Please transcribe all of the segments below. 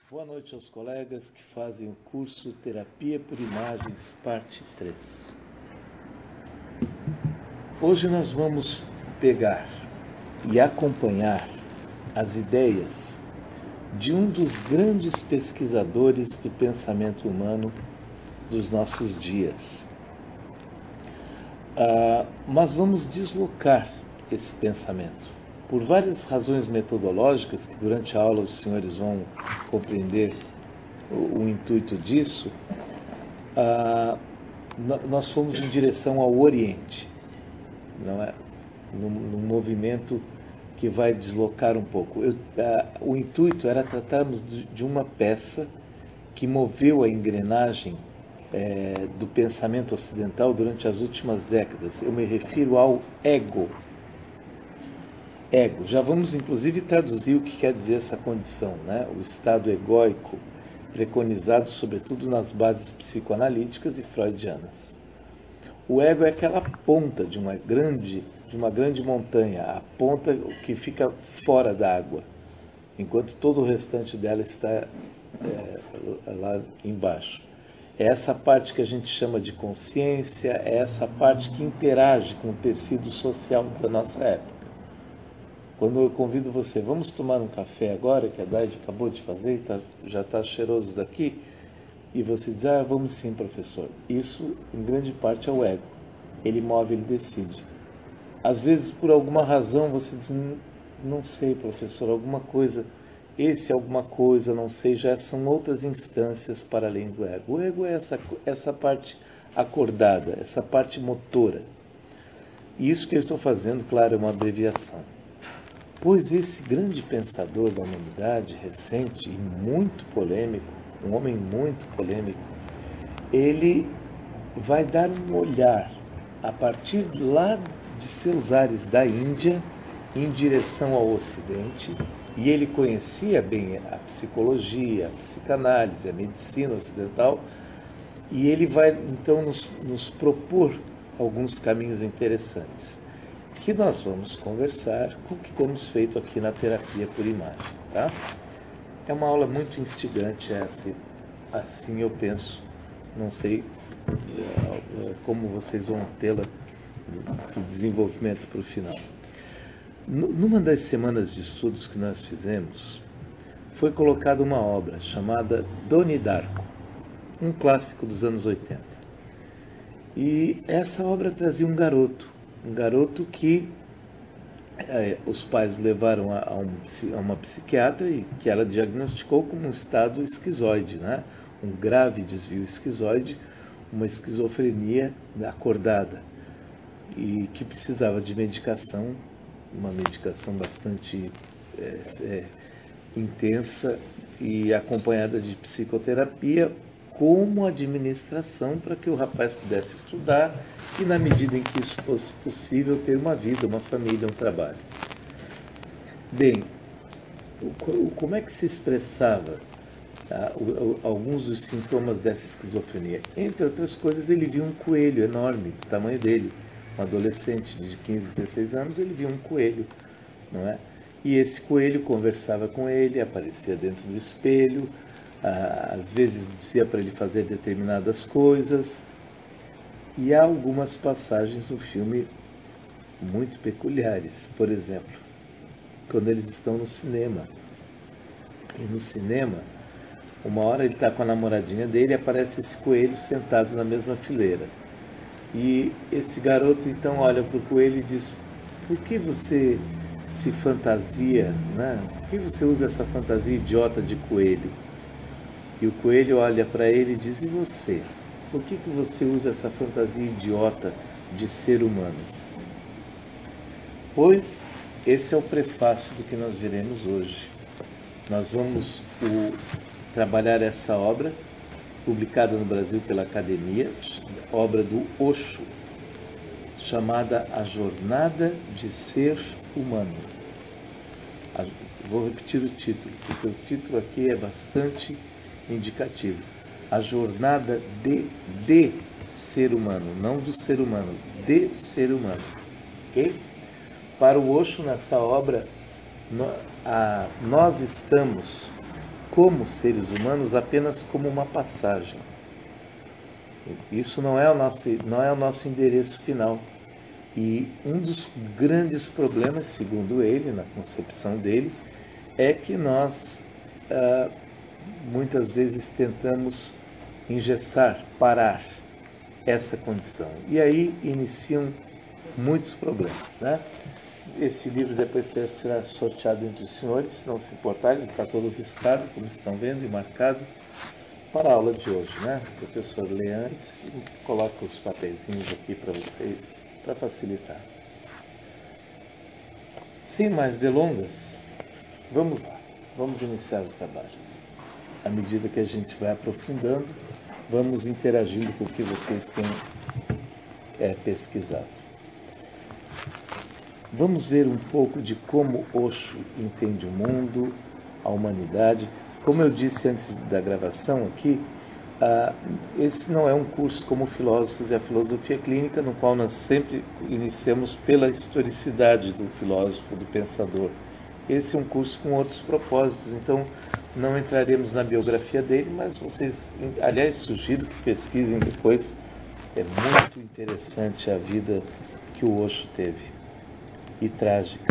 Boa noite aos colegas que fazem o curso Terapia por Imagens, parte 3. Hoje nós vamos pegar e acompanhar as ideias de um dos grandes pesquisadores do pensamento humano dos nossos dias. Mas vamos deslocar esse pensamento. Por várias razões metodológicas, que durante a aula os senhores vão compreender o intuito disso, nós fomos em direção ao Oriente, não é? Num movimento que vai deslocar um pouco. O intuito era tratarmos de uma peça que moveu a engrenagem do pensamento ocidental durante as últimas décadas. Eu me refiro ao ego. Ego. Já vamos, inclusive, traduzir o que quer dizer essa condição, né? O estado egóico, preconizado, sobretudo, nas bases psicoanalíticas e freudianas. O ego é aquela ponta de uma grande montanha, a ponta que fica fora da água, enquanto todo o restante dela está lá embaixo. É essa parte que a gente chama de consciência, é essa parte que interage com o tecido social da nossa época. Quando eu convido você, vamos tomar um café agora, que a Daide acabou de fazer e já está cheiroso daqui, e você diz, vamos sim, professor. Isso, em grande parte, é o ego. Ele move, ele decide. Às vezes, por alguma razão, você diz, não sei, professor, alguma coisa, alguma coisa, não sei, já são outras instâncias para além do ego. O ego é essa parte acordada, essa parte motora. E isso que eu estou fazendo, claro, é uma abreviação. Pois esse grande pensador da humanidade, recente e muito polêmico, um homem muito polêmico, ele vai dar um olhar a partir lá de seus ares da Índia em direção ao Ocidente, e ele conhecia bem a psicologia, a psicanálise, a medicina ocidental, e ele vai então nos propor alguns caminhos interessantes, que nós vamos conversar com o que temos feito aqui na terapia por imagem, tá? É uma aula muito instigante essa, assim eu penso, não sei como vocês vão tê-la do desenvolvimento para o final. Numa das semanas de estudos que nós fizemos, foi colocada uma obra chamada Donnie Darko, um clássico dos anos 80. E essa obra trazia um garoto que os pais levaram a uma psiquiatra e que ela diagnosticou como um estado esquizoide, né? Um grave desvio esquizoide, uma esquizofrenia acordada, e que precisava de medicação, uma medicação bastante intensa e acompanhada de psicoterapia, como administração para que o rapaz pudesse estudar e, na medida em que isso fosse possível, ter uma vida, uma família, um trabalho. Bem, como é que se expressava alguns dos sintomas dessa esquizofrenia? Entre outras coisas, ele viu um coelho enorme, do tamanho dele. Um adolescente de 15, 16 anos, ele viu um coelho, não é? E esse coelho conversava com ele, aparecia dentro do espelho, às vezes dizia para ele fazer determinadas coisas. E há algumas passagens no filme muito peculiares. Por exemplo, quando eles estão no cinema. E no cinema, uma hora ele está com a namoradinha dele e aparece esse coelho sentado na mesma fileira. E esse garoto então olha para o coelho e diz, por que você se fantasia, né? Por que você usa essa fantasia idiota de coelho? E o coelho olha para ele e diz, e você? Por que você usa essa fantasia idiota de ser humano? Pois esse é o prefácio do que nós veremos hoje. Nós vamos trabalhar essa obra, publicada no Brasil pela Academia, obra do Osho, chamada A Jornada de Ser Humano. Vou repetir o título, porque o título aqui é bastante indicativo. A jornada de ser humano, não do ser humano, de ser humano. Okay? Para o Osho, nessa obra, nós estamos como seres humanos apenas como uma passagem. Isso não é o nosso endereço final. E um dos grandes problemas, segundo ele, na concepção dele, é que nós muitas vezes tentamos engessar, parar essa condição. E aí iniciam muitos problemas, né? Esse livro depois será sorteado entre os senhores, se não se importarem, ele está todo riscado, como estão vendo, e marcado para a aula de hoje, né? O professor lê antes e coloca os papeizinhos aqui para vocês, para facilitar. Sem mais delongas, vamos lá, vamos iniciar o trabalho. À medida que a gente vai aprofundando, vamos interagindo com o que vocês têm pesquisado. Vamos ver um pouco de como Osho entende o mundo, a humanidade. Como eu disse antes da gravação aqui, esse não é um curso como Filósofos e a Filosofia Clínica, no qual nós sempre iniciamos pela historicidade do filósofo, do pensador. Esse é um curso com outros propósitos, então não entraremos na biografia dele, mas vocês, aliás, sugiro que pesquisem depois. É muito interessante a vida que o Osho teve. E trágica.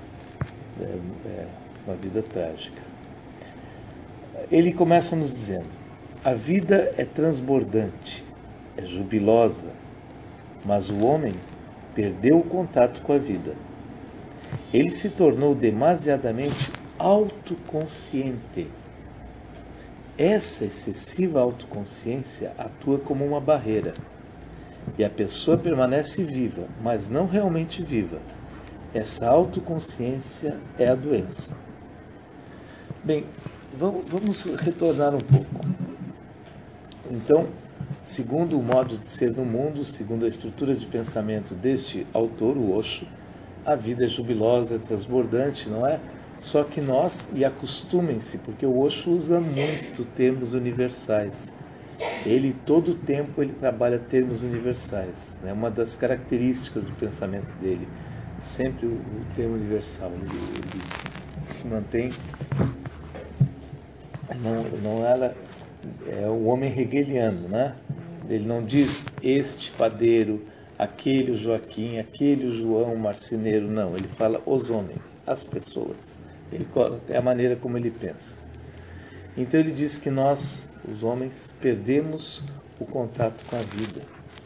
Uma vida trágica. Ele começa nos dizendo: a vida é transbordante, é jubilosa, mas o homem perdeu o contato com a vida. Ele se tornou demasiadamente autoconsciente. Essa excessiva autoconsciência atua como uma barreira. E a pessoa permanece viva, mas não realmente viva. Essa autoconsciência é a doença. Bem, vamos retornar um pouco. Então, segundo o modo de ser no mundo, segundo a estrutura de pensamento deste autor, o Osho, a vida é jubilosa, é transbordante, não é? Só que nós, e acostumem-se, porque o Osho usa muito termos universais. Ele, todo o tempo, ele trabalha termos universais. É uma das características do pensamento dele. Sempre o termo universal, ele se mantém, é o homem hegeliano, né? Ele não diz este padeiro, aquele o Joaquim, aquele o João, o marceneiro, não, ele fala os homens, as pessoas, é a maneira como ele pensa. Então ele diz que nós, os homens, perdemos o contato com a vida.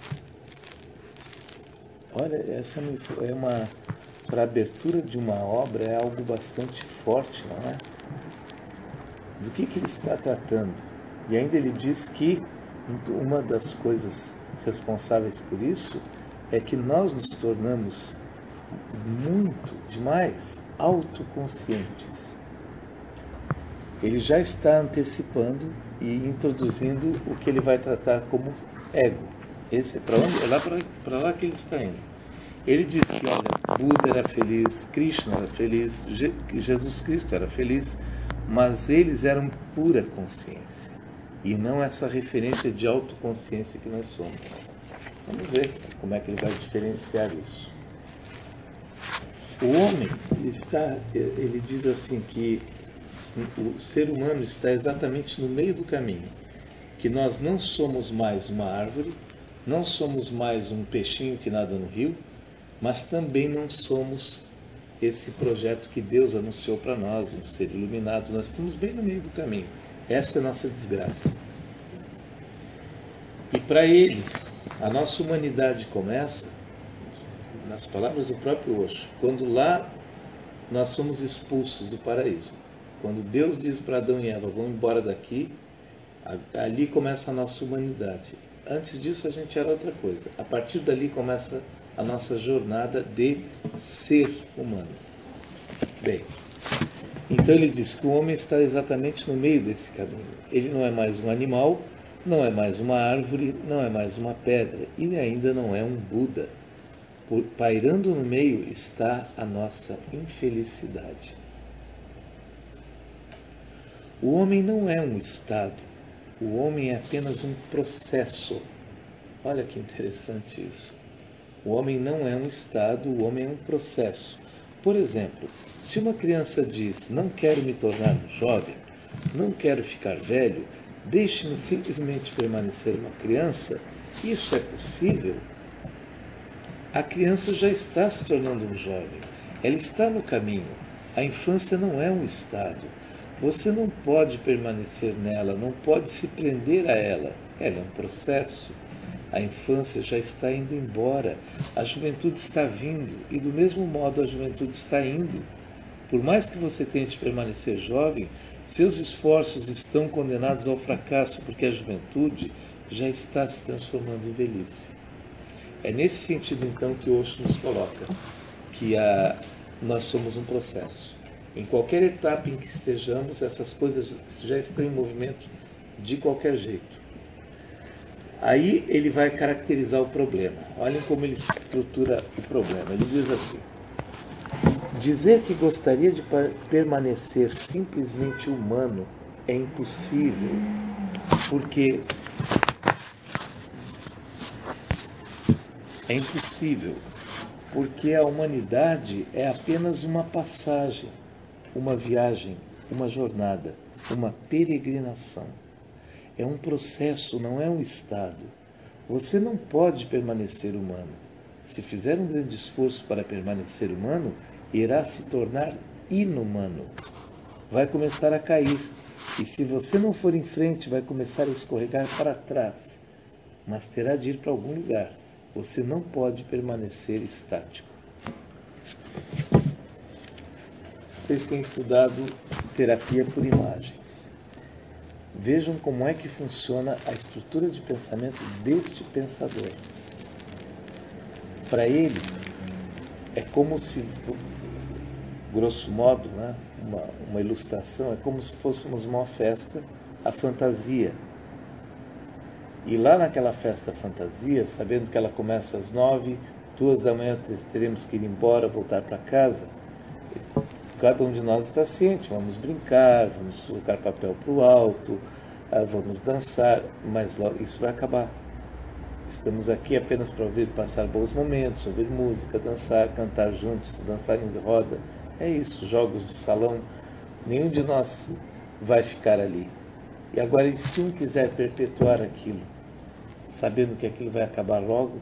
Olha, essa é para a abertura de uma obra é algo bastante forte, não é? Do que ele está tratando? E ainda ele diz que uma das coisas responsáveis por isso é que nós nos tornamos muito, demais, autoconscientes. Ele já está antecipando e introduzindo o que ele vai tratar como ego. Esse é para lá que ele está indo. Ele diz que, olha, Buda era feliz, Krishna era feliz, Jesus Cristo era feliz, mas eles eram pura consciência e não essa referência de autoconsciência que nós somos. Vamos ver como é que ele vai diferenciar isso. O homem ele diz assim que o ser humano está exatamente no meio do caminho, que nós não somos mais uma árvore, não somos mais um peixinho que nada no rio, mas também não somos esse projeto que Deus anunciou para nós, um ser iluminado. Nós estamos bem no meio do caminho. Essa é a nossa desgraça. E para ele, a nossa humanidade começa, nas palavras do próprio Osho, quando lá nós somos expulsos do paraíso. Quando Deus diz para Adão e Eva, vão embora daqui, ali começa a nossa humanidade. Antes disso a gente era outra coisa. A partir dali começa a nossa jornada de ser humano. Bem, então ele diz que o homem está exatamente no meio desse caminho. Ele não é mais um animal, não é mais uma árvore, não é mais uma pedra e ainda não é um Buda. Pairando no meio está a nossa infelicidade. O homem não é um estado, o homem é apenas um processo. Olha que interessante isso. O homem não é um estado, o homem é um processo. Por exemplo, se uma criança diz, não quero me tornar um jovem, não quero ficar velho, deixe-me simplesmente permanecer uma criança, isso é possível? A criança já está se tornando um jovem, ela está no caminho. A infância não é um estado. Você não pode permanecer nela, não pode se prender a ela. Ela é um processo. A infância já está indo embora, a juventude está vindo, e do mesmo modo a juventude está indo. Por mais que você tente permanecer jovem, seus esforços estão condenados ao fracasso, porque a juventude já está se transformando em velhice. É nesse sentido, então, que Osho nos coloca, que nós somos um processo. Em qualquer etapa em que estejamos, essas coisas já estão em movimento de qualquer jeito. Aí ele vai caracterizar o problema. Olhem como ele estrutura o problema. Ele diz assim: dizer que gostaria de permanecer simplesmente humano é impossível, porque a humanidade é apenas uma passagem, uma viagem, uma jornada, uma peregrinação. É um processo, não é um estado. Você não pode permanecer humano. Se fizer um grande esforço para permanecer humano, irá se tornar inumano. Vai começar a cair. E se você não for em frente, vai começar a escorregar para trás. Mas terá de ir para algum lugar. Você não pode permanecer estático. Vocês têm estudado terapia por imagens. Vejam como é que funciona a estrutura de pensamento deste pensador. Para ele, é como se, grosso modo, né, uma ilustração, é como se fôssemos uma festa, a fantasia. E lá naquela festa fantasia, sabendo que ela começa às 9, 2 da manhã teremos que ir embora, voltar para casa, cada um de nós está ciente, vamos brincar, vamos colocar papel para o alto, vamos dançar, mas logo isso vai acabar. Estamos aqui apenas para ouvir passar bons momentos, ouvir música, dançar, cantar juntos, dançar em roda. É isso, jogos de salão. Nenhum de nós vai ficar ali. E agora, se um quiser perpetuar aquilo, sabendo que aquilo vai acabar logo,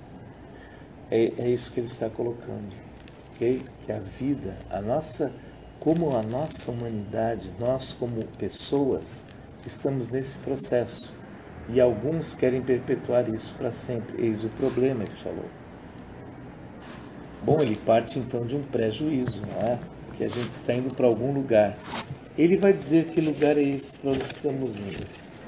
é isso que ele está colocando. Okay? Que a vida, como a nossa humanidade, nós como pessoas, estamos nesse processo. E alguns querem perpetuar isso para sempre. Eis o problema, ele falou. Bom, ele parte então de um pré-juízo, não é? Que a gente está indo para algum lugar. Ele vai dizer que lugar é esse para onde estamos indo.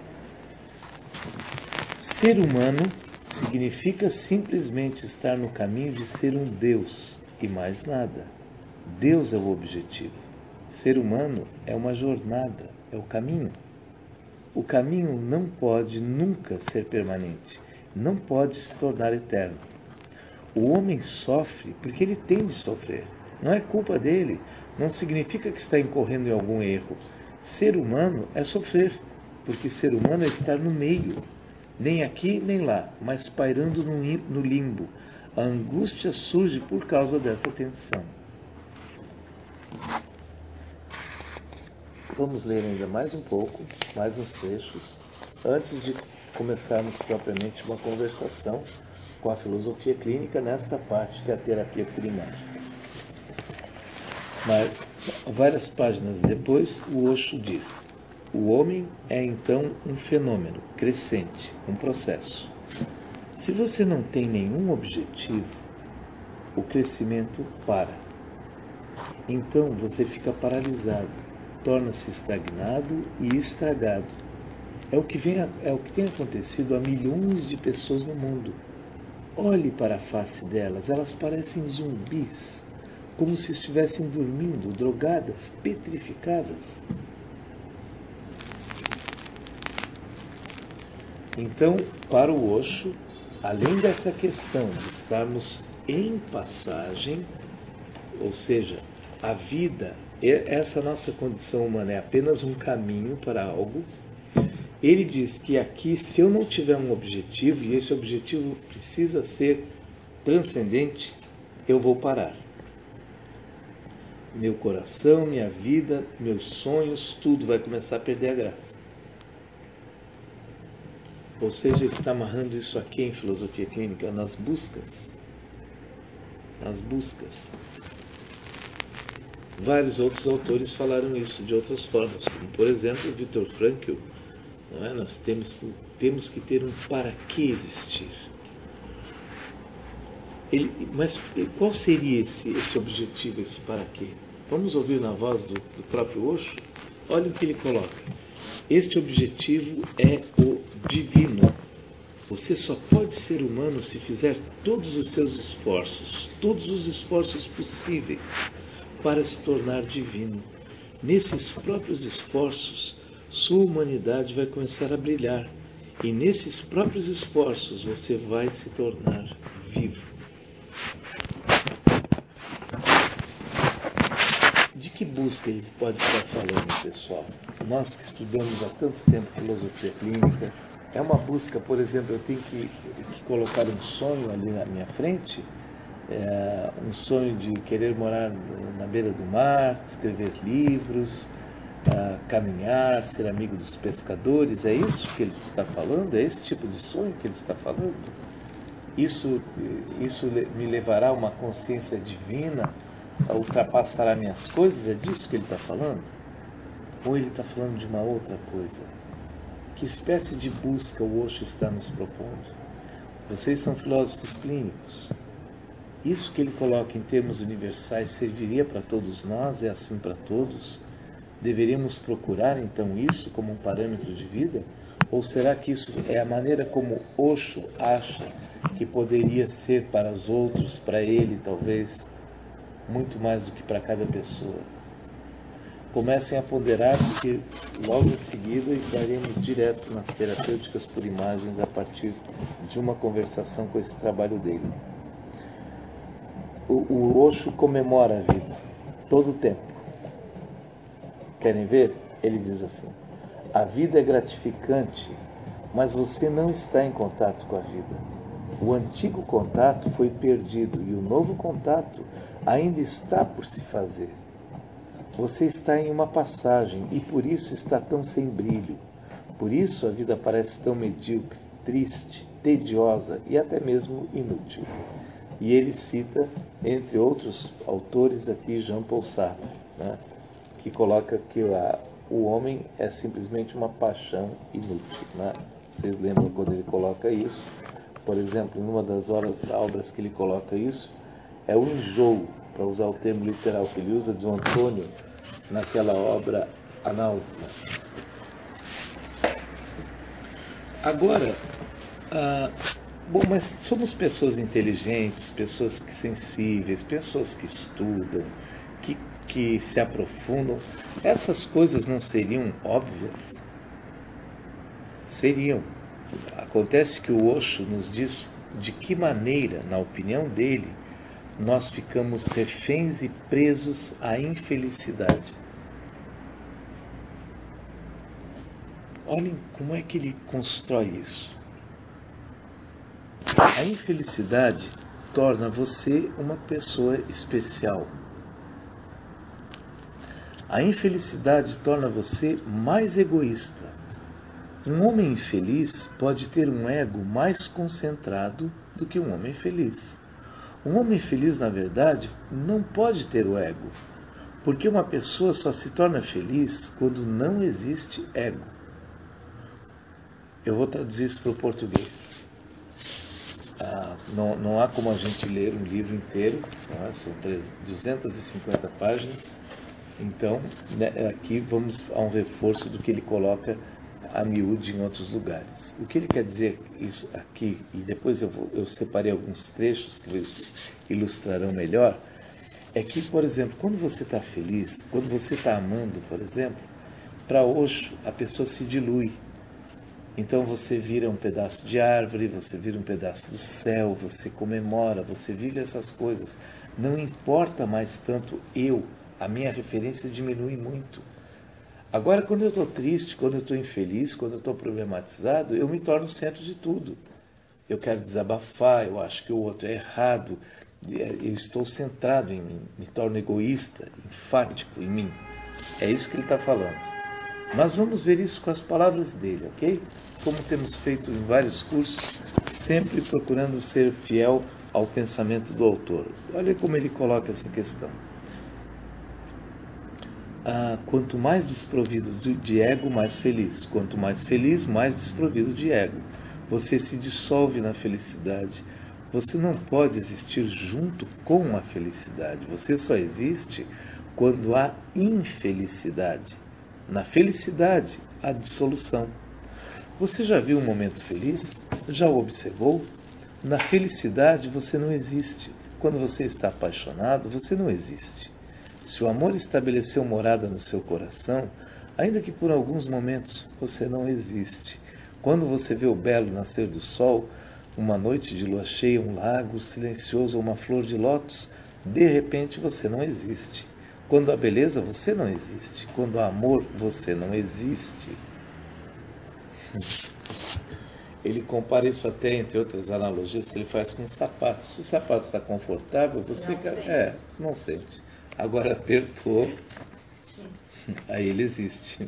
Ser humano significa simplesmente estar no caminho de ser um Deus e mais nada. Deus é o objetivo. Ser humano é uma jornada, é o caminho. O caminho não pode nunca ser permanente, não pode se tornar eterno. O homem sofre porque ele tem de sofrer. Não é culpa dele, não significa que está incorrendo em algum erro. Ser humano é sofrer, porque ser humano é estar no meio, nem aqui nem lá, mas pairando no limbo. A angústia surge por causa dessa tensão. Vamos ler ainda mais um pouco, mais uns trechos, antes de começarmos propriamente uma conversação com a filosofia clínica nesta parte que é a terapia por imagem. Mas, várias páginas depois, o Osho diz: o homem é então um fenômeno crescente, um processo. Se você não tem nenhum objetivo, o crescimento para. Então você fica paralisado, torna-se estagnado e estragado. É o que tem acontecido a milhões de pessoas no mundo. Olhe para a face delas, elas parecem zumbis, como se estivessem dormindo, drogadas, petrificadas. Então, para o Osho, além dessa questão de estarmos em passagem, ou seja, a vida, essa nossa condição humana é apenas um caminho para algo. Ele diz que aqui, se eu não tiver um objetivo, e esse objetivo precisa ser transcendente, eu vou parar. meu coração, minha vida, meus sonhos, tudo vai começar a perder a graça. Ou seja, ele está amarrando isso aqui em filosofia clínica, nas buscas. Nas buscas. Vários outros autores falaram isso de outras formas, como por exemplo Viktor Frankl. Não é? Nós temos que ter um para que existir. Mas qual seria esse objetivo, esse para quê? Vamos ouvir na voz do próprio Osho? Olha o que ele coloca. Este objetivo é o divino. Você só pode ser humano se fizer todos os seus esforços, todos os esforços possíveis para se tornar divino. Nesses próprios esforços, sua humanidade vai começar a brilhar. E nesses próprios esforços, você vai se tornar vivo. De que busca ele pode estar falando, pessoal? Nós que estudamos há tanto tempo filosofia clínica, é uma busca, por exemplo, eu tenho que colocar um sonho ali na minha frente, um sonho de querer morar na beira do mar, escrever livros, caminhar, ser amigo dos pescadores. É isso que ele está falando? É esse tipo de sonho que ele está falando? Isso me levará a uma consciência divina, ultrapassará minhas coisas? É disso que ele está falando? Ou ele está falando de uma outra coisa? Que espécie de busca o Osho está nos propondo? Vocês são filósofos clínicos. Isso que ele coloca em termos universais serviria para todos nós? É assim para todos? Deveríamos procurar então isso como um parâmetro de vida? Ou será que isso é a maneira como Osho acha que poderia ser para os outros, para ele talvez, muito mais do que para cada pessoa? Comecem a ponderar, porque logo em seguida entraremos direto nas terapêuticas por imagens a partir de uma conversação com esse trabalho dele. O Osho comemora a vida todo o tempo. Querem ver? Ele diz assim: a vida é gratificante, mas você não está em contato com a vida. O antigo contato foi perdido e o novo contato ainda está por se fazer. Você está em uma passagem e por isso está tão sem brilho. Por isso a vida parece tão medíocre, triste, tediosa e até mesmo inútil. E ele cita, entre outros autores aqui, Jean-Paul Sartre, né, que coloca que o homem é simplesmente uma paixão inútil. Né? Vocês lembram quando ele coloca isso? Por exemplo, em uma das obras que ele coloca isso, é o enjoo, para usar o termo literal que ele usa, de Antônio, naquela obra A Náusea. Agora, mas somos pessoas inteligentes, pessoas sensíveis, pessoas que estudam, que se aprofundam. Essas coisas não seriam óbvias? Seriam. Acontece que o Osho nos diz de que maneira, na opinião dele, nós ficamos reféns e presos à infelicidade. Olhem como é que ele constrói isso. A infelicidade torna você uma pessoa especial. A infelicidade torna você mais egoísta. Um homem infeliz pode ter um ego mais concentrado do que um homem feliz. Um homem feliz, na verdade, não pode ter o ego, porque uma pessoa só se torna feliz quando não existe ego. Eu vou traduzir isso para o português. Não há como a gente ler um livro inteiro, são 250 páginas. Então, aqui vamos a um reforço do que ele coloca a miúde em outros lugares. O que ele quer dizer isso aqui, e depois eu separei alguns trechos que ilustrarão melhor, é que, por exemplo, quando você está feliz, quando você está amando, por exemplo, para Osho a pessoa se dilui. Então você vira um pedaço de árvore, você vira um pedaço do céu, você comemora, você vive essas coisas. Não importa mais tanto a minha referência diminui muito. Agora, quando eu estou triste, quando eu estou infeliz, quando eu estou problematizado, eu me torno o centro de tudo. Eu quero desabafar, eu acho que o outro é errado, Eu estou centrado em mim, me torno egoísta, enfático em mim. É isso que ele está falando. Mas vamos ver isso com as palavras dele, ok? Como temos feito em vários cursos, sempre procurando ser fiel ao pensamento do autor. Olha como ele coloca essa questão. Quanto mais desprovido de ego, mais feliz. Quanto mais feliz, mais desprovido de ego. Você se dissolve na felicidade. Você não pode existir junto com a felicidade. Você só existe quando há infelicidade. Na felicidade, há dissolução. Você já viu um momento feliz? Já o observou? Na felicidade, você não existe. Quando você está apaixonado, você não existe. Se o amor estabeleceu morada no seu coração, ainda que por alguns momentos, você não existe. Quando você vê o belo nascer do sol, uma noite de lua cheia, um lago silencioso ou uma flor de lótus, de repente você não existe. Quando há beleza, você não existe. Quando há amor, você não existe. Ele compara isso até, entre outras analogias, que ele faz com os sapatos. Se o sapato está confortável, você não sente. Agora apertou, aí ele existe.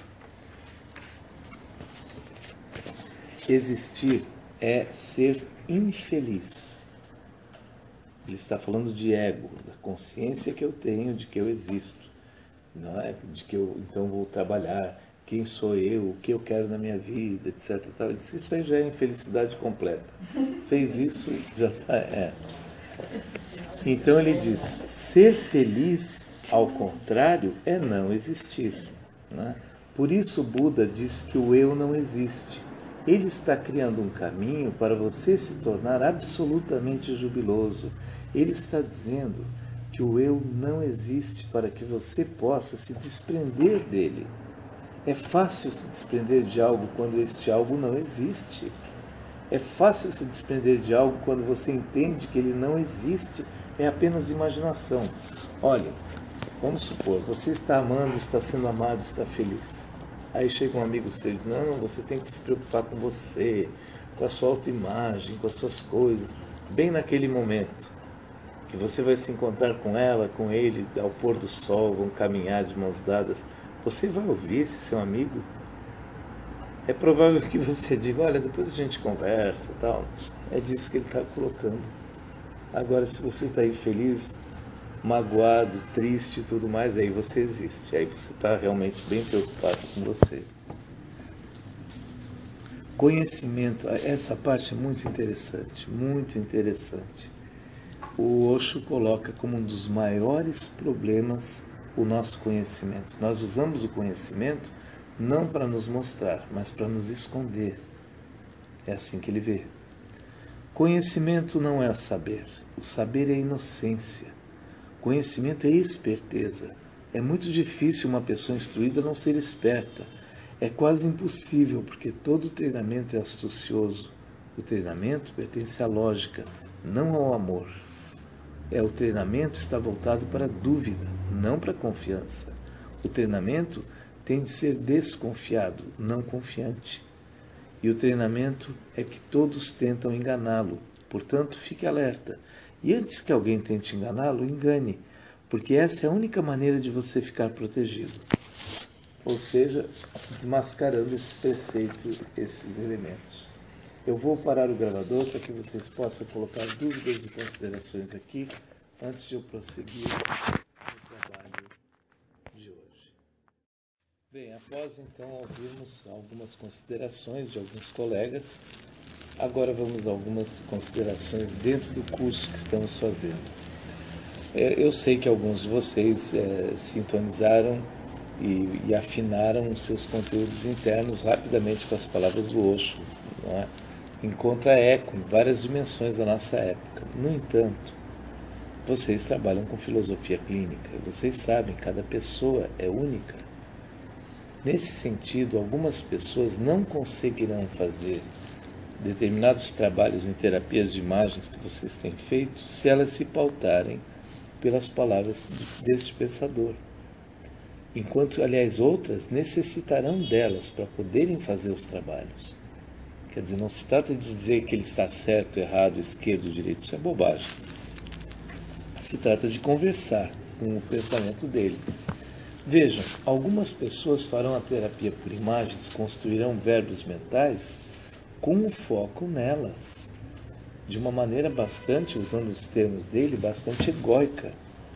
Existir é ser infeliz. Ele está falando de ego, da consciência que eu tenho de que eu existo, não é? De que eu então vou trabalhar, quem sou eu, o que eu quero na minha vida, etc. Isso aí já é infelicidade completa. Fez isso, já está. Então ele diz, ser feliz, ao contrário, é não existir. Né? Por isso Buda diz que o eu não existe. Ele está criando um caminho para você se tornar absolutamente jubiloso. Ele está dizendo que o eu não existe para que você possa se desprender dele. É fácil se desprender de algo quando este algo não existe. É fácil se desprender de algo quando você entende que ele não existe, é apenas imaginação. Olha, vamos supor, você está amando, está sendo amado, está feliz. Aí chega um amigo seu e diz, não, você tem que se preocupar com você, com a sua autoimagem, com as suas coisas. Bem naquele momento que você vai se encontrar com ela, com ele, ao pôr do sol, vão caminhar de mãos dadas, você vai ouvir esse seu amigo? É provável que você diga, olha, depois a gente conversa e tal. É disso que ele está colocando. Agora, se você está infeliz, magoado, triste e tudo mais, aí você existe. Aí você está realmente bem preocupado com você. Conhecimento, essa parte é muito interessante, muito interessante. O Osho coloca como um dos maiores problemas o nosso conhecimento. Nós usamos o conhecimento não para nos mostrar, mas para nos esconder. É assim que ele vê. Conhecimento não é saber. O saber é inocência. Conhecimento é esperteza. É muito difícil uma pessoa instruída não ser esperta. É quase impossível, porque todo treinamento é astucioso. O treinamento pertence à lógica, não ao amor. O treinamento está voltado para a dúvida, não para a confiança. O treinamento tem de ser desconfiado, não confiante. E o treinamento é que todos tentam enganá-lo. Portanto, fique alerta. E antes que alguém tente enganá-lo, engane, porque essa é a única maneira de você ficar protegido. Ou seja, desmascarando esses preceitos, esses elementos. Eu vou parar o gravador para que vocês possam colocar dúvidas e considerações aqui, antes de eu prosseguir no trabalho de hoje. Bem, após então ouvirmos algumas considerações de alguns colegas, agora vamos a algumas considerações dentro do curso que estamos fazendo. Eu sei que alguns de vocês sintonizaram e afinaram os seus conteúdos internos rapidamente com as palavras do Osho, não é? Encontra eco em várias dimensões da nossa época. No entanto, vocês trabalham com filosofia clínica, vocês sabem, cada pessoa é única. Nesse sentido, algumas pessoas não conseguirão fazer determinados trabalhos em terapias de imagens que vocês têm feito se elas se pautarem pelas palavras deste pensador. Enquanto, aliás, outras necessitarão delas para poderem fazer os trabalhos. Quer dizer, não se trata de dizer que ele está certo, errado, esquerdo, direito. Isso é bobagem. Se trata de conversar com o pensamento dele. Vejam, algumas pessoas farão a terapia por imagens, construirão verbos mentais com o foco nelas, de uma maneira bastante, usando os termos dele, bastante egóicas,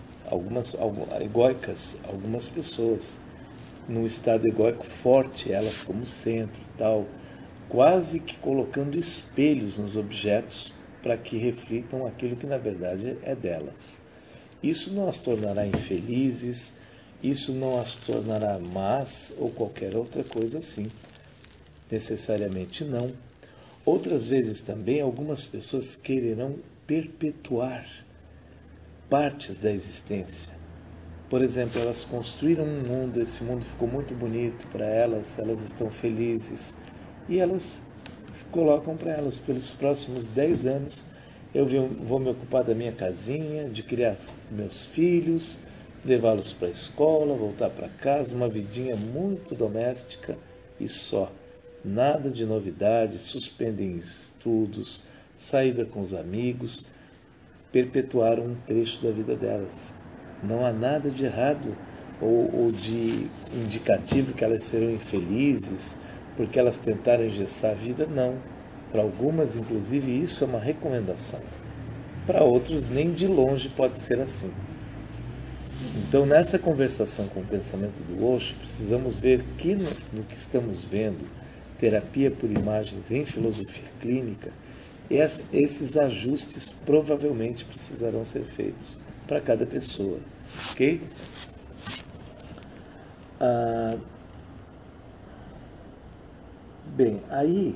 algumas pessoas, num estado egóico forte, elas como centro e tal, quase que colocando espelhos nos objetos para que reflitam aquilo que na verdade é delas. Isso não as tornará infelizes, isso não as tornará más ou qualquer outra coisa assim. Necessariamente não. Outras vezes também algumas pessoas quererão perpetuar partes da existência. Por exemplo, elas construíram um mundo, esse mundo ficou muito bonito para elas, elas estão felizes e elas colocam para elas, pelos próximos 10 anos, eu vou me ocupar da minha casinha, de criar meus filhos, levá-los para a escola, voltar para casa, uma vidinha muito doméstica e só. Nada de novidade, suspendem estudos, saída com os amigos, perpetuaram um trecho da vida delas. Não há nada de errado ou de indicativo que elas serão infelizes porque elas tentaram engessar a vida, não. Para algumas, inclusive, isso é uma recomendação. Para outros, nem de longe pode ser assim. Então, nessa conversação com o pensamento do Osho, precisamos ver que no que estamos vendo, terapia por imagens em filosofia clínica, esses ajustes provavelmente precisarão ser feitos para cada pessoa. Ok? Bem, aí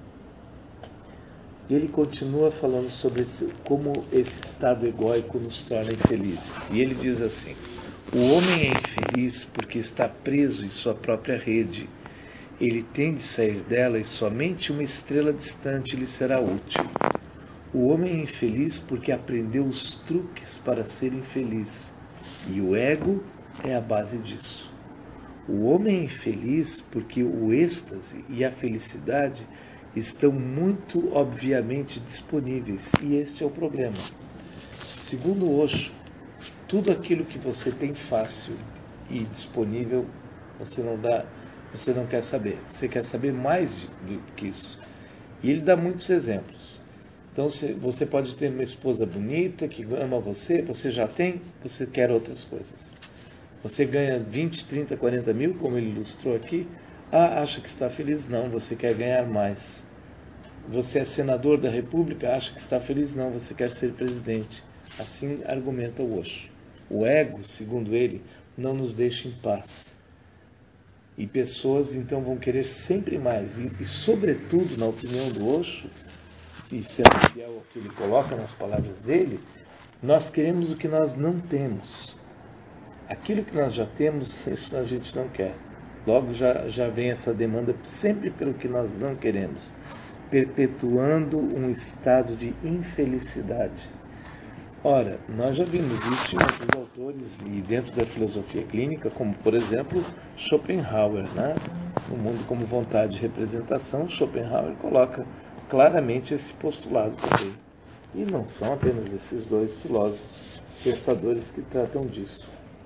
ele continua falando sobre como esse estado egóico nos torna infelizes. E ele diz assim: o homem é infeliz porque está preso em sua própria rede. Ele tem de sair dela e somente uma estrela distante lhe será útil. O homem é infeliz porque aprendeu os truques para ser infeliz. E o ego é a base disso. O homem é infeliz porque o êxtase e a felicidade estão muito obviamente disponíveis, e este é o problema. Segundo Osho, tudo aquilo que você tem fácil e disponível, você não quer saber. Você quer saber mais do que isso. E ele dá muitos exemplos. Então, você pode ter uma esposa bonita que ama você já tem, você quer outras coisas. Você ganha 20, 30, 40 mil, como ele ilustrou aqui. Acha que está feliz? Não, você quer ganhar mais. Você é senador da República? Acha que está feliz? Não, você quer ser presidente. Assim argumenta o Osho. O ego, segundo ele, não nos deixa em paz. E pessoas, então, vão querer sempre mais. E sobretudo, na opinião do Osho, e sendo fiel ao que ele coloca nas palavras dele, nós queremos o que nós não temos. Aquilo que nós já temos, isso a gente não quer. Logo já vem essa demanda sempre pelo que nós não queremos, perpetuando um estado de infelicidade. Ora, nós já vimos isso em outros autores e dentro da filosofia clínica, como, por exemplo, Schopenhauer, né? No Mundo como Vontade e Representação, Schopenhauer coloca claramente esse postulado também. E não são apenas esses dois filósofos, pensadores que tratam disso.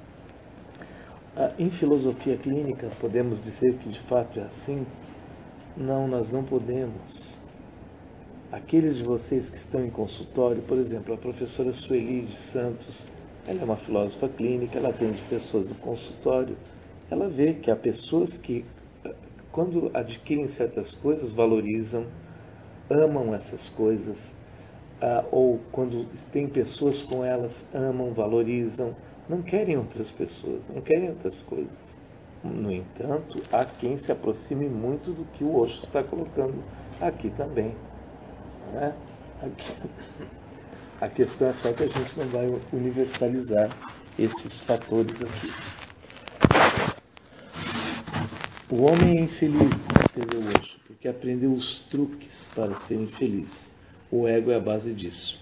Em filosofia clínica, podemos dizer que de fato é assim? Não, nós não podemos. Aqueles de vocês que estão em consultório, por exemplo, a professora Sueli de Santos, ela é uma filósofa clínica, ela atende pessoas no consultório, ela vê que há pessoas que, quando adquirem certas coisas, valorizam, amam essas coisas, ou quando tem pessoas com elas, amam, valorizam, não querem outras pessoas, não querem outras coisas. No entanto, há quem se aproxime muito do que o Osho está colocando aqui também. Né? A questão é só que a gente não vai universalizar esses fatores aqui. O homem é infeliz, escreveu Osho, porque aprendeu os truques para ser infeliz. O ego é a base disso.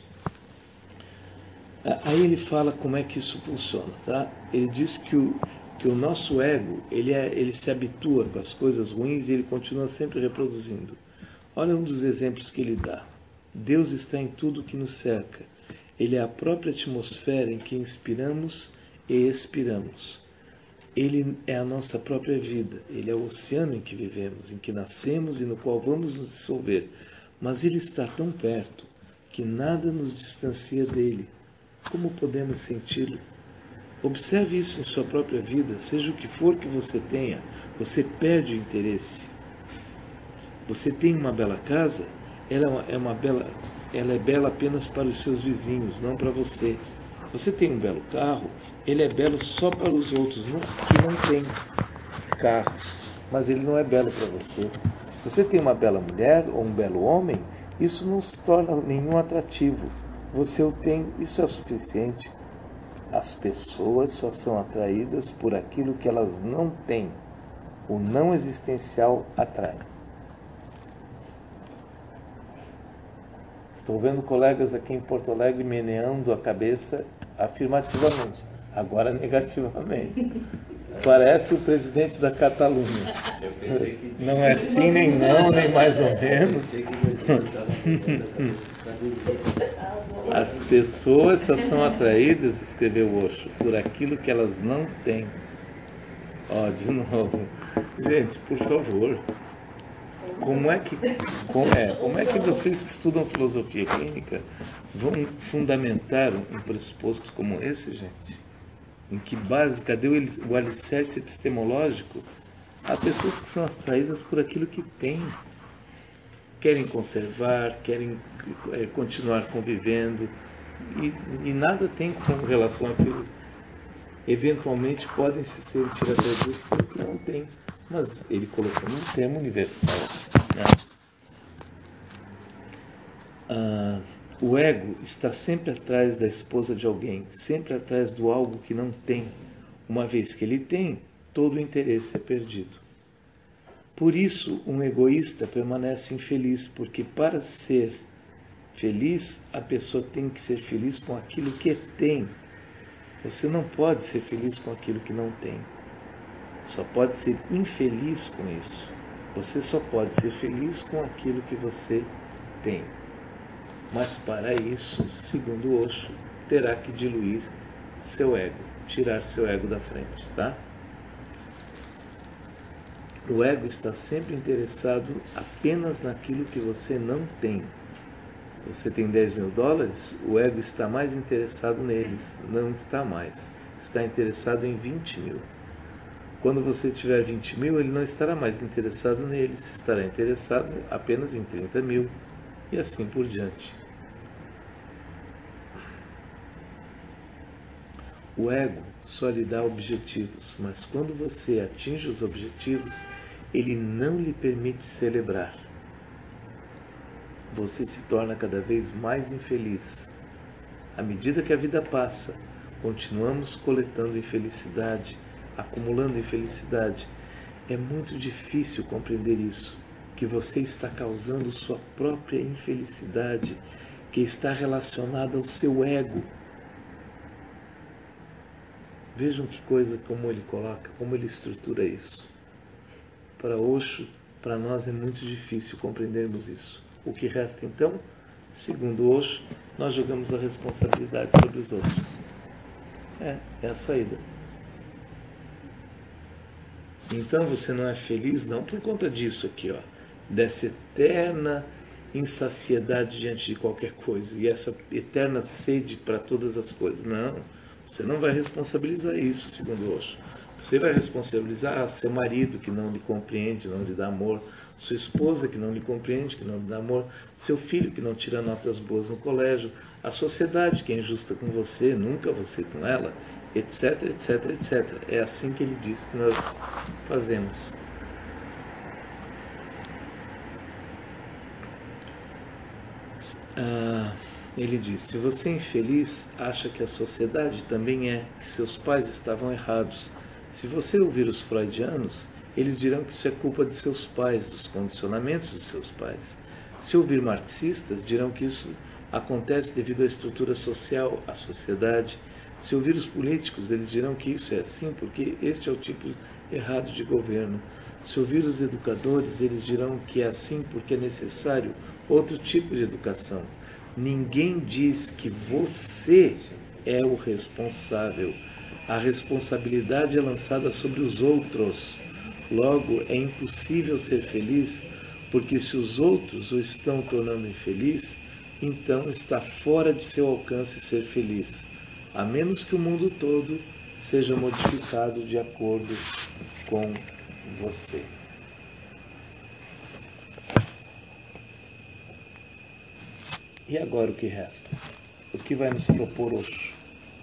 Aí ele fala como é que isso funciona. Tá? Ele diz que o nosso ego ele se habitua com as coisas ruins e ele continua sempre reproduzindo. Olha um dos exemplos que ele dá. Deus está em tudo que nos cerca. Ele é a própria atmosfera em que inspiramos e expiramos. Ele é a nossa própria vida. Ele é o oceano em que vivemos, em que nascemos e no qual vamos nos dissolver. Mas ele está tão perto que nada nos distancia dele. Como podemos senti-lo? Observe isso em sua própria vida. Seja o que for que você tenha, você perde o interesse. Você tem uma bela casa, ela é bela apenas para os seus vizinhos, não para você. Você tem um belo carro, ele é belo só para os outros, que não têm carros, mas ele não é belo para você. Você tem uma bela mulher ou um belo homem, isso não se torna nenhum atrativo. Você o tem, isso é suficiente. As pessoas só são atraídas por aquilo que elas não têm. O não existencial atrai. Estou vendo colegas aqui em Porto Alegre meneando a cabeça afirmativamente, agora negativamente. Parece o presidente da Catalunha. Não é sim, nem não, nem mais ou menos. As pessoas só são atraídas, escreveu Osho, por aquilo que elas não têm. De novo. Gente, por favor. Como é que vocês que estudam filosofia clínica vão fundamentar um pressuposto como esse, gente? Em que base, cadê o alicerce epistemológico? Há pessoas que são atraídas por aquilo que têm. Querem conservar, querem continuar convivendo, e nada tem com relação àquilo. Eventualmente podem se sentir atraídos porque não tem. Mas ele colocou num termo universal. Né? O ego está sempre atrás da esposa de alguém, sempre atrás do algo que não tem. Uma vez que ele tem, todo o interesse é perdido. Por isso, um egoísta permanece infeliz, porque para ser feliz, a pessoa tem que ser feliz com aquilo que tem. Você não pode ser feliz com aquilo que não tem. Só pode ser infeliz com isso. Você só pode ser feliz com aquilo que você tem. Mas para isso, segundo Osho, terá que diluir seu ego, tirar seu ego da frente, tá? O ego está sempre interessado apenas naquilo que você não tem. Você tem $10.000, o ego está mais interessado neles. Não está mais. Está interessado em 20 mil. Quando você tiver 20 mil, ele não estará mais interessado neles, estará interessado apenas em 30 mil, e assim por diante. O ego só lhe dá objetivos, mas quando você atinge os objetivos, ele não lhe permite celebrar. Você se torna cada vez mais infeliz. À medida que a vida passa, continuamos coletando infelicidade, acumulando infelicidade. É muito difícil compreender isso, que você está causando sua própria infelicidade, que está relacionada ao seu ego. Vejam que coisa, como ele coloca, como ele estrutura isso. Para Osho, para nós é muito difícil compreendermos isso. O que resta então? Segundo Osho, nós jogamos a responsabilidade sobre os outros. É a saída. Então você não é feliz não por conta disso aqui, dessa eterna insaciedade diante de qualquer coisa e essa eterna sede para todas as coisas. Não, você não vai responsabilizar isso, segundo Osho. Você vai responsabilizar seu marido que não lhe compreende, não lhe dá amor, sua esposa que não lhe compreende, que não lhe dá amor, seu filho que não tira notas boas no colégio, a sociedade que é injusta com você, nunca você com ela, etc, etc, etc. É assim que ele diz que nós fazemos. Ele diz, se você é infeliz, acha que a sociedade também é, que seus pais estavam errados. Se você ouvir os freudianos, eles dirão que isso é culpa de seus pais, dos condicionamentos dos seus pais. Se ouvir marxistas, dirão que isso acontece devido à estrutura social, à sociedade. Se ouvir os políticos, eles dirão que isso é assim porque este é o tipo errado de governo. Se ouvir os educadores, eles dirão que é assim porque é necessário outro tipo de educação. Ninguém diz que você é o responsável. A responsabilidade é lançada sobre os outros. Logo, é impossível ser feliz, porque se os outros o estão tornando infeliz, então está fora de seu alcance ser feliz, a menos que o mundo todo seja modificado de acordo com você. E agora o que resta? O que vai nos propor hoje?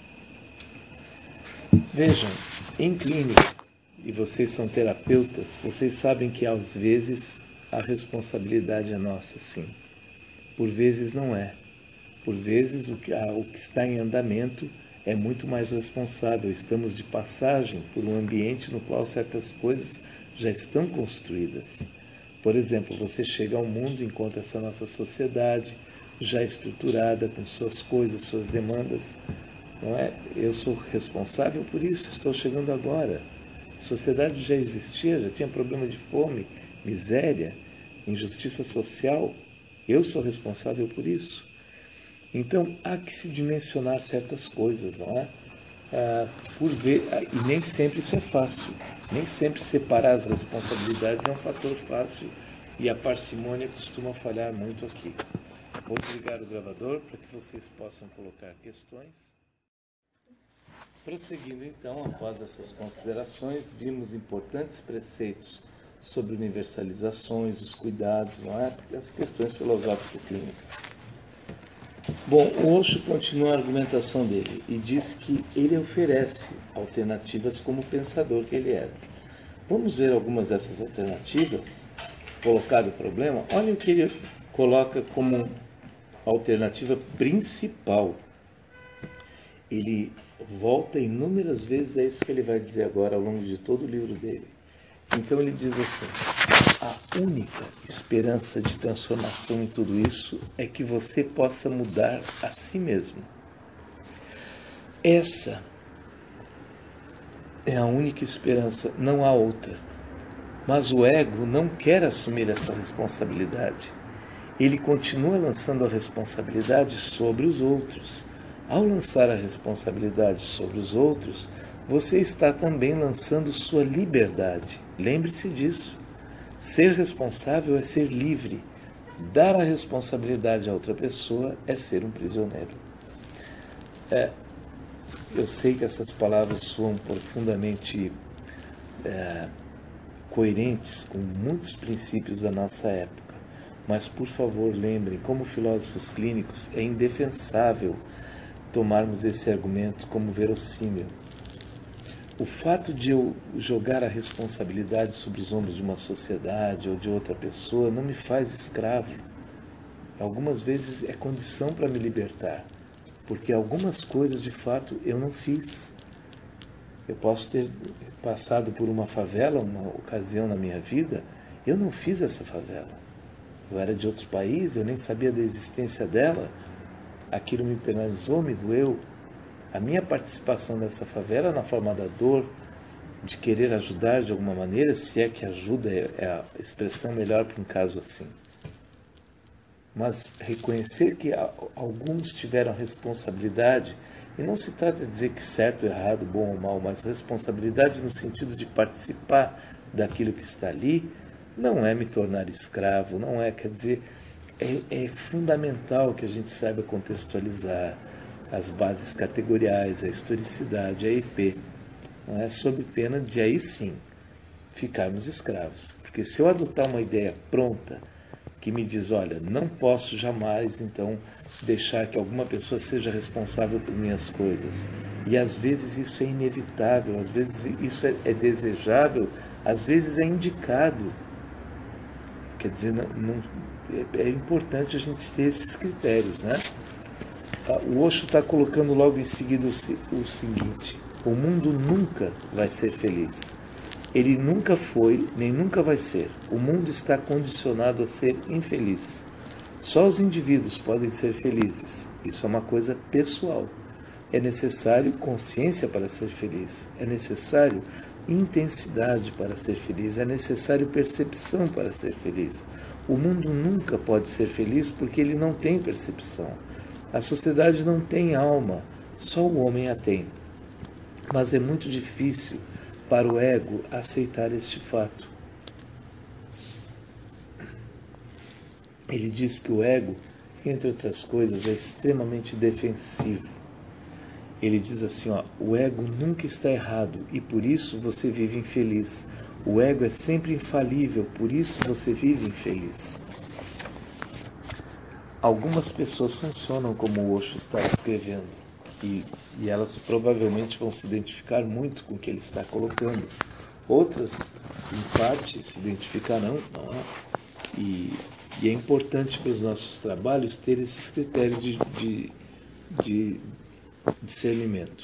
Vejam, em clínica, e vocês são terapeutas, vocês sabem que às vezes a responsabilidade é nossa, sim. Por vezes não é. Por vezes o que está em andamento é muito mais responsável. Estamos de passagem por um ambiente no qual certas coisas já estão construídas. Por exemplo, você chega ao mundo e encontra essa nossa sociedade já estruturada, com suas coisas, suas demandas. Não é? Eu sou responsável por isso, estou chegando agora. A sociedade já existia, já tinha problema de fome, miséria, injustiça social. Eu sou responsável por isso. Então, há que se dimensionar certas coisas, não é? E nem sempre isso é fácil. Nem sempre separar as responsabilidades é um fator fácil. E a parcimônia costuma falhar muito aqui. Vou desligar o gravador para que vocês possam colocar questões. Prosseguindo então, após essas considerações, vimos importantes preceitos sobre universalizações, os cuidados, não é? As questões filosófico-clínicas. Bom, o Osho continua a argumentação dele e diz que ele oferece alternativas como pensador que ele era. Vamos ver algumas dessas alternativas? Colocado o problema, olha o que ele coloca como alternativa principal. Ele volta inúmeras vezes, é isso que ele vai dizer agora ao longo de todo o livro dele. Então ele diz assim: a única esperança de transformação em tudo isso é que você possa mudar a si mesmo. Essa é a única esperança, não há outra. Mas o ego não quer assumir essa responsabilidade. Ele continua lançando a responsabilidade sobre os outros. Ao lançar a responsabilidade sobre os outros, você está também lançando sua liberdade. Lembre-se disso. Ser responsável é ser livre. Dar a responsabilidade a outra pessoa é ser um prisioneiro. Eu sei que essas palavras soam profundamente coerentes com muitos princípios da nossa época. Mas, por favor, lembrem, como filósofos clínicos, é indefensável tomarmos esse argumento como verossímil. O fato de eu jogar a responsabilidade sobre os ombros de uma sociedade ou de outra pessoa não me faz escravo. Algumas vezes é condição para me libertar, porque algumas coisas, de fato, eu não fiz. Eu posso ter passado por uma favela, uma ocasião na minha vida, eu não fiz essa favela. Eu era de outro país, eu nem sabia da existência dela. Aquilo me penalizou, me doeu. A minha participação nessa favela na forma da dor, de querer ajudar de alguma maneira, se é que ajuda é a expressão melhor para um caso assim. Mas reconhecer que alguns tiveram responsabilidade, e não se trata de dizer que certo, errado, bom ou mal, mas responsabilidade no sentido de participar daquilo que está ali, não é me tornar escravo, não é, quer dizer, é fundamental que a gente saiba contextualizar as bases categoriais, a historicidade, a EP, não é, sob pena de aí sim ficarmos escravos. Porque se eu adotar uma ideia pronta que me diz, olha, não posso jamais então deixar que alguma pessoa seja responsável por minhas coisas, e às vezes isso é inevitável, às vezes isso é desejável, às vezes é indicado. Quer dizer, é importante a gente ter esses critérios, né? O Osho está colocando logo em seguida o seguinte: o mundo nunca vai ser feliz. Ele nunca foi, nem nunca vai ser. O mundo está condicionado a ser infeliz. Só os indivíduos podem ser felizes. Isso é uma coisa pessoal. É necessário consciência para ser feliz. É necessário intensidade para ser feliz, é necessário percepção para ser feliz. O mundo nunca pode ser feliz porque ele não tem percepção. A sociedade não tem alma, só o homem a tem. Mas é muito difícil para o ego aceitar este fato. Ele diz que o ego, entre outras coisas, é extremamente defensivo. Ele diz assim, o ego nunca está errado e por isso você vive infeliz. O ego é sempre infalível, por isso você vive infeliz. Algumas pessoas funcionam como o Osho está escrevendo e elas provavelmente vão se identificar muito com o que ele está colocando. Outras, em parte, se identificarão, não é? E é importante para os nossos trabalhos ter esses critérios de discernimento.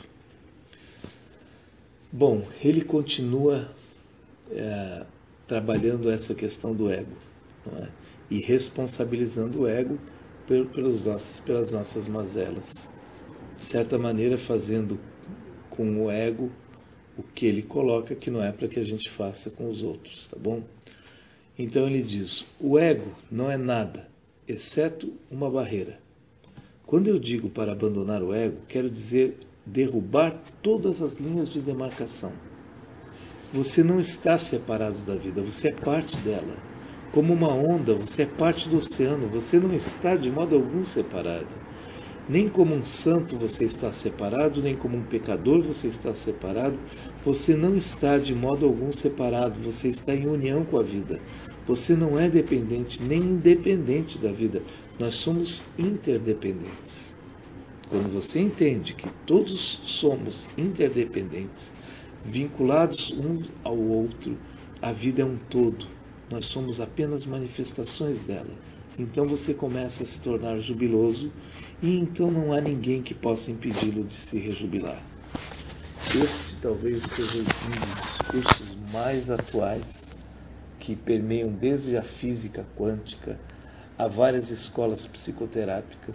Bom, ele continua trabalhando essa questão do ego, não é? E responsabilizando o ego pelas nossas mazelas. De certa maneira, fazendo com o ego o que ele coloca, que não é para que a gente faça com os outros, tá bom? Então ele diz, o ego não é nada, exceto uma barreira. Quando eu digo para abandonar o ego, quero dizer derrubar todas as linhas de demarcação. Você não está separado da vida, você é parte dela. Como uma onda, você é parte do oceano, você não está de modo algum separado. Nem como um santo você está separado, nem como um pecador você está separado. Você não está de modo algum separado, você está em união com a vida. Você não é dependente nem independente da vida. Nós somos interdependentes. Quando você entende que todos somos interdependentes, vinculados um ao outro, a vida é um todo. Nós somos apenas manifestações dela. Então você começa a se tornar jubiloso e então não há ninguém que possa impedi-lo de se rejubilar. Este talvez seja um dos discursos mais atuais que permeiam desde a física quântica a várias escolas psicoterápicas.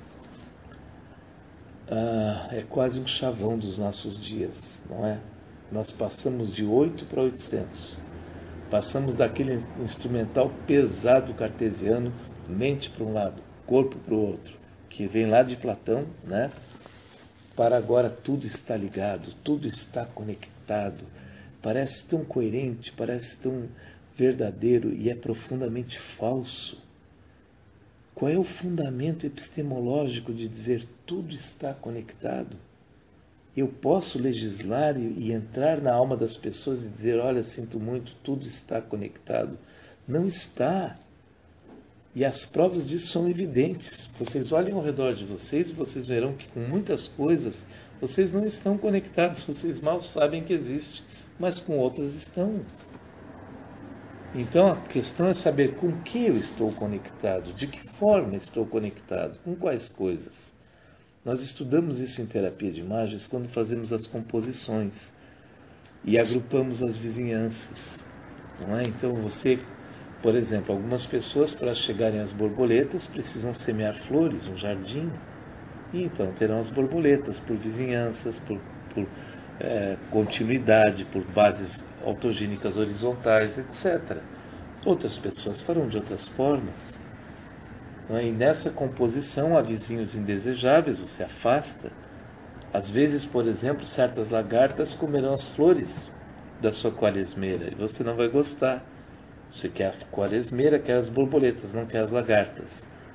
É quase um chavão dos nossos dias, não é? Nós passamos de 8 para 800. Passamos daquele instrumental pesado cartesiano, mente para um lado, corpo para o outro, que vem lá de Platão, né? Para agora tudo está ligado, tudo está conectado. Parece tão coerente, parece tão verdadeiro e é profundamente falso. Qual é o fundamento epistemológico de dizer tudo está conectado? Eu posso legislar e entrar na alma das pessoas e dizer, olha, sinto muito, tudo está conectado. Não está. E as provas disso são evidentes. Vocês olhem ao redor de vocês e vocês verão que com muitas coisas vocês não estão conectados, vocês mal sabem que existe, mas com outras estão. Então a questão é saber com que eu estou conectado, de que forma estou conectado, com quais coisas. Nós estudamos isso em terapia de imagens quando fazemos as composições e agrupamos as vizinhanças. Não é? Então você, por exemplo, algumas pessoas para chegarem às borboletas precisam semear flores, um jardim, e então terão as borboletas por vizinhanças, por continuidade, por bases autogênicas horizontais, etc. Outras pessoas farão de outras formas. E nessa composição há vizinhos indesejáveis, você afasta. Às vezes, por exemplo, certas lagartas comerão as flores da sua quaresmeira e você não vai gostar. Você quer a quaresmeira, quer as borboletas, não quer as lagartas.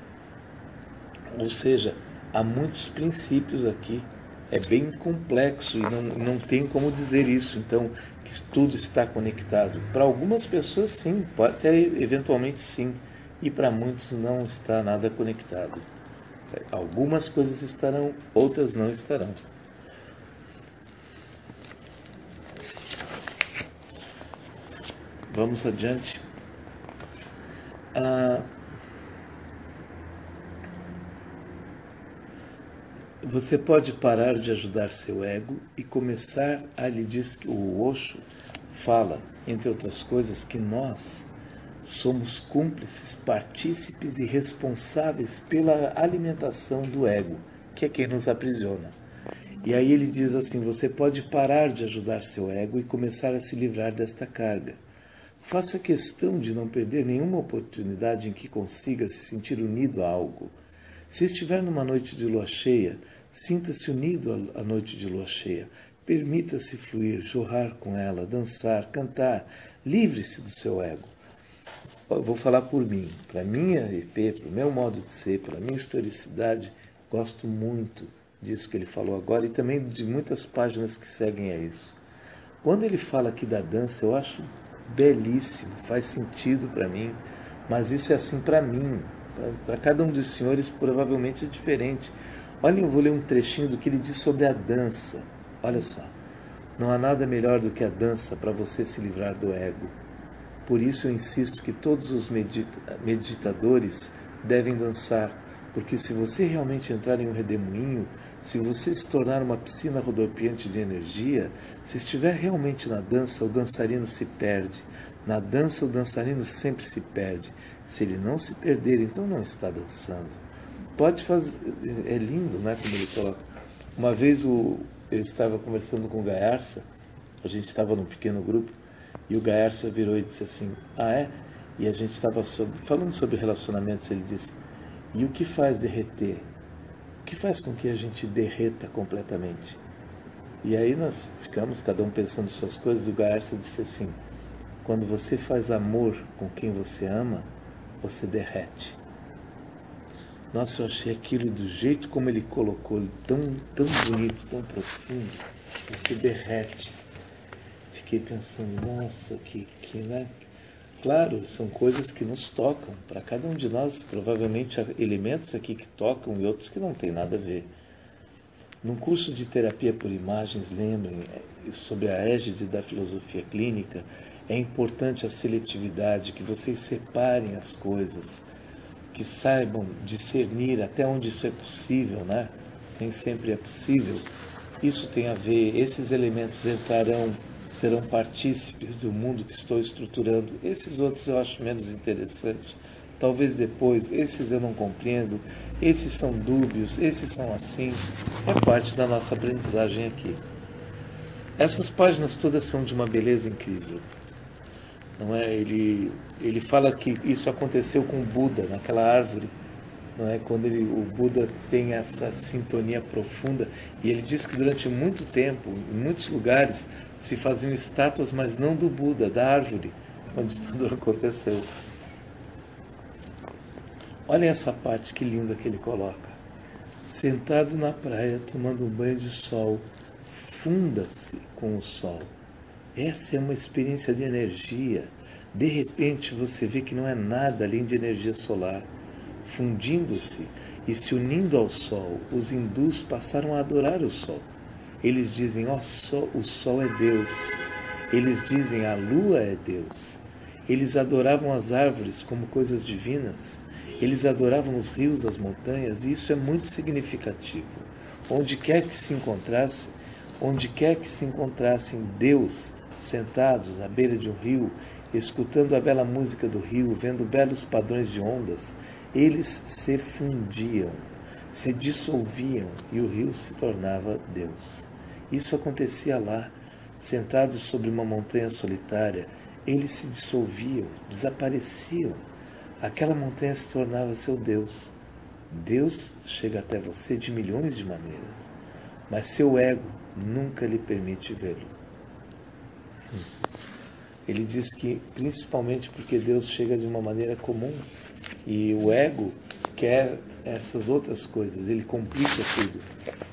Ou seja, há muitos princípios aqui. É bem complexo e não tem como dizer isso. Então, que tudo está conectado. Para algumas pessoas, sim, até eventualmente sim. E para muitos não está nada conectado. Algumas coisas estarão, outras não estarão. Vamos adiante. Você pode parar de ajudar seu ego e começar a lhe dizer que o Osho fala, entre outras coisas, que nós somos cúmplices, partícipes e responsáveis pela alimentação do ego, que é quem nos aprisiona. E aí ele diz assim: você pode parar de ajudar seu ego e começar a se livrar desta carga. Faça questão de não perder nenhuma oportunidade em que consiga se sentir unido a algo. Se estiver numa noite de lua cheia, sinta-se unido à noite de lua cheia. Permita-se fluir, jorrar com ela, dançar, cantar. Livre-se do seu ego. Eu vou falar por mim. Para a minha EP, para o meu modo de ser, para a minha historicidade, gosto muito disso que ele falou agora e também de muitas páginas que seguem a isso. Quando ele fala aqui da dança, eu acho belíssimo, faz sentido para mim, mas isso é assim para mim. Para cada um dos senhores provavelmente é diferente. Olhem, eu vou ler um trechinho do que ele diz sobre a dança. Olha só. Não há nada melhor do que a dança para você se livrar do ego. Por isso eu insisto que todos os meditadores devem dançar, porque se você realmente entrar em um redemoinho, se você se tornar uma piscina rodopiante de energia, se estiver realmente na dança, o dançarino se perde. Na dança, o dançarino sempre se perde. Se ele não se perder, então não está dançando. Pode fazer... É lindo, né, como ele coloca. Uma vez eu estava conversando com o Gaiarsa, a gente estava num pequeno grupo, e o Gaiarsa virou e disse assim: ah, é? E a gente estava falando sobre relacionamentos, ele disse: e o que faz derreter? O que faz com que a gente derreta completamente? E aí nós ficamos, cada um pensando suas coisas, e o Gaiarsa disse assim: quando você faz amor com quem você ama, você derrete. Nossa, eu achei aquilo do jeito como ele colocou, tão bonito, tão profundo, você derrete. Fiquei pensando, nossa, que né? Claro, são coisas que nos tocam, para cada um de nós, provavelmente há elementos aqui que tocam e outros que não têm nada a ver. Num curso de terapia por imagens, lembrem, sobre a égide da filosofia clínica, é importante a seletividade, que vocês separem as coisas, que saibam discernir até onde isso é possível, né? Nem sempre é possível. Isso tem a ver, esses elementos serão partícipes do mundo que estou estruturando. Esses outros eu acho menos interessantes. Talvez depois, esses eu não compreendo, esses são dúbios, esses são assim. É parte da nossa aprendizagem aqui. Essas páginas todas são de uma beleza incrível. Não é? Ele fala que isso aconteceu com o Buda, naquela árvore, não é? Quando o Buda tem essa sintonia profunda, e ele diz que durante muito tempo, em muitos lugares, se faziam estátuas, mas não do Buda, da árvore, onde tudo aconteceu. Olhem essa parte que linda que ele coloca. Sentado na praia, tomando um banho de sol, funda-se com o sol. Essa é uma experiência de energia. De repente você vê que não é nada além de energia solar. Fundindo-se e se unindo ao sol, os hindus passaram a adorar o sol. Eles dizem, ó, o sol é Deus. Eles dizem, a lua é Deus. Eles adoravam as árvores como coisas divinas. Eles adoravam os rios, as montanhas, e isso é muito significativo. Onde quer que se encontrassem Deus, sentados à beira de um rio, escutando a bela música do rio, vendo belos padrões de ondas, eles se fundiam, se dissolviam e o rio se tornava Deus. Isso acontecia lá, sentados sobre uma montanha solitária, eles se dissolviam, desapareciam. Aquela montanha se tornava seu Deus. Deus chega até você de milhões de maneiras, mas seu ego nunca lhe permite vê-lo. Ele diz que, principalmente porque Deus chega de uma maneira comum, e o ego quer essas outras coisas, ele complica tudo.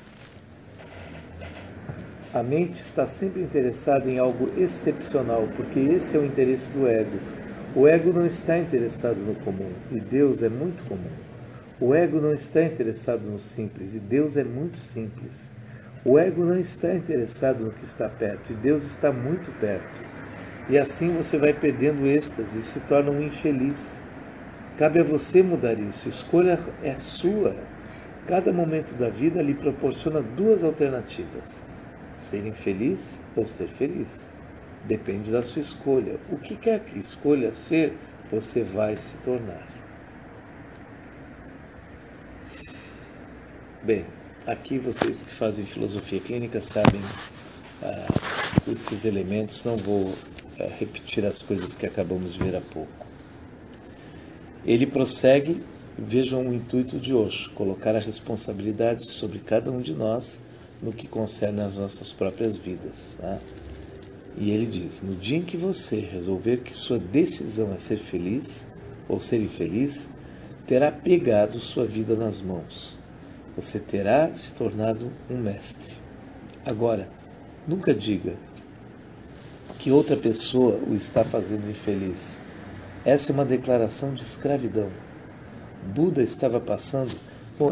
A mente está sempre interessada em algo excepcional, porque esse é o interesse do ego. O ego não está interessado no comum, e Deus é muito comum. O ego não está interessado no simples, e Deus é muito simples. O ego não está interessado no que está perto, e Deus está muito perto. E assim você vai perdendo êxtase e se torna um infeliz. Cabe a você mudar isso. Escolha é sua. Cada momento da vida lhe proporciona duas alternativas: ser infeliz ou ser feliz. Depende da sua escolha. O que quer que escolha ser, você vai se tornar. Bem, aqui vocês que fazem filosofia clínica sabem esses elementos, não vou repetir as coisas que acabamos de ver há pouco. Ele prossegue, vejam o intuito de Osho, colocar a responsabilidade sobre cada um de nós no que concerne às nossas próprias vidas. Tá? E ele diz, no dia em que você resolver que sua decisão é ser feliz ou ser infeliz, terá pegado sua vida nas mãos. Você terá se tornado um mestre. Agora, nunca diga que outra pessoa o está fazendo infeliz. Essa é uma declaração de escravidão. Buda estava passando... Bom,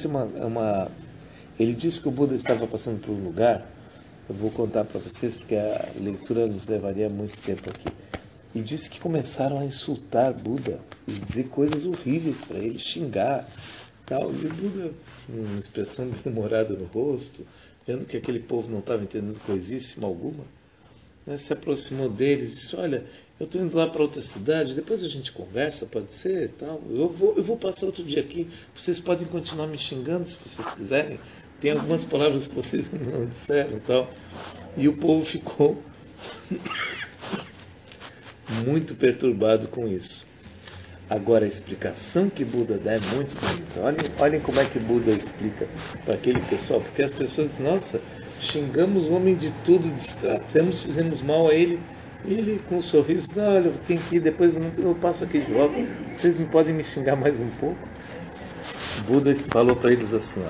ele disse que o Buda estava passando por um lugar, eu vou contar para vocês porque a leitura nos levaria muito tempo aqui. E disse que começaram a insultar Buda e dizer coisas horríveis para ele, xingar. Tal. E o Buda, com uma expressão bem humorada no rosto, vendo que aquele povo não estava entendendo coisíssima alguma, se aproximou deles e disse, olha, eu estou indo lá para outra cidade, depois a gente conversa, pode ser? Tal. Eu vou passar outro dia aqui, vocês podem continuar me xingando se vocês quiserem, tem algumas palavras que vocês não disseram. Tal. E o povo ficou muito perturbado com isso. Agora, a explicação que Buda dá é muito bonita. Olhem como é que Buda explica para aquele pessoal, porque as pessoas dizem, nossa, xingamos o homem de tudo, distratamos, fizemos mal a ele, e ele com um sorriso, olha, eu tenho que ir, depois eu passo aqui de volta, vocês não podem me xingar mais um pouco? Buda falou para eles assim,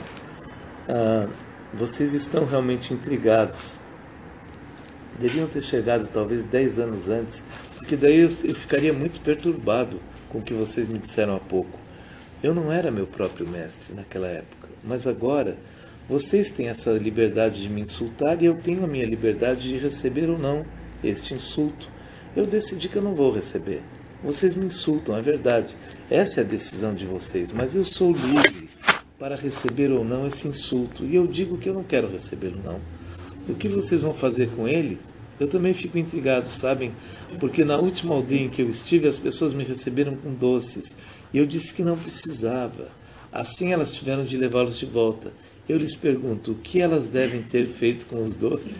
vocês estão realmente intrigados, deviam ter chegado talvez 10 anos antes, porque daí eu ficaria muito perturbado com o que vocês me disseram há pouco. Eu não era meu próprio mestre naquela época, mas agora vocês têm essa liberdade de me insultar e eu tenho a minha liberdade de receber ou não este insulto. Eu decidi que eu não vou receber. Vocês me insultam, é verdade. Essa é a decisão de vocês, mas eu sou livre para receber ou não esse insulto. E eu digo que eu não quero recebê-lo, não. O que vocês vão fazer com ele? Eu também fico intrigado, sabem? Porque na última aldeia em que eu estive, as pessoas me receberam com doces. E eu disse que não precisava. Assim elas tiveram de levá-los de volta. Eu lhes pergunto, o que elas devem ter feito com os doces?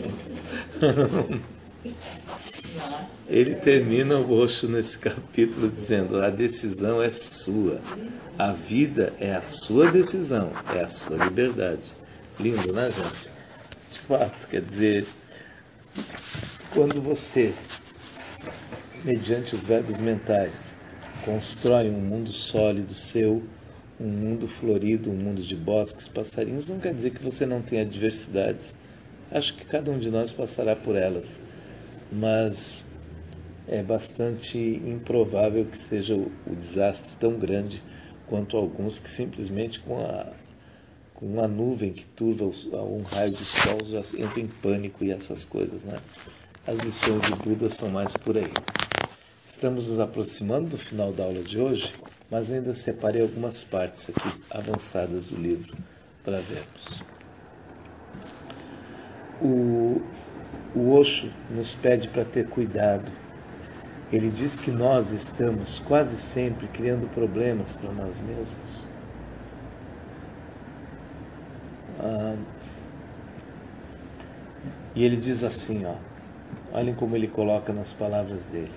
Ele termina o Osho nesse capítulo dizendo, a decisão é sua. A vida é a sua decisão, é a sua liberdade. Lindo, né, gente? De fato, quer dizer, quando você, mediante os verbos mentais, constrói um mundo sólido seu, um mundo florido, um mundo de bosques, passarinhos, não quer dizer que você não tenha adversidades. Acho que cada um de nós passará por elas, mas é bastante improvável que seja o desastre tão grande quanto alguns que simplesmente com uma nuvem que turva um raio de sol já entram em pânico e essas coisas, né? As lições de Buda são mais por aí. Estamos nos aproximando do final da aula de hoje, mas ainda separei algumas partes aqui avançadas do livro para vermos. O Osho nos pede para ter cuidado. Ele diz que nós estamos quase sempre criando problemas para nós mesmos. E ele diz assim, olhem como ele coloca nas palavras dele.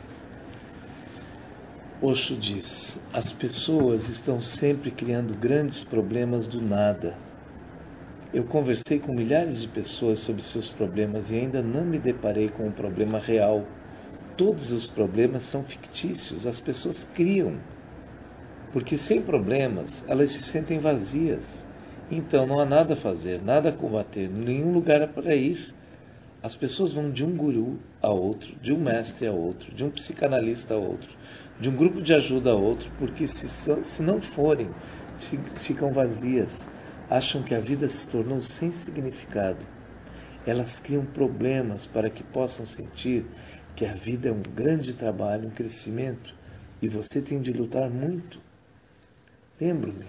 Osho diz, as pessoas estão sempre criando grandes problemas do nada. Eu conversei com milhares de pessoas sobre seus problemas e ainda não me deparei com um problema real. Todos os problemas são fictícios, as pessoas criam. Porque sem problemas, elas se sentem vazias. Então não há nada a fazer, nada a combater, nenhum lugar para ir. As pessoas vão de um guru a outro, de um mestre a outro, de um psicanalista a outro, de um grupo de ajuda a outro, porque se não forem, ficam vazias. Acham que a vida se tornou sem significado. Elas criam problemas para que possam sentir que a vida é um grande trabalho, um crescimento, e você tem de lutar muito. Lembre-se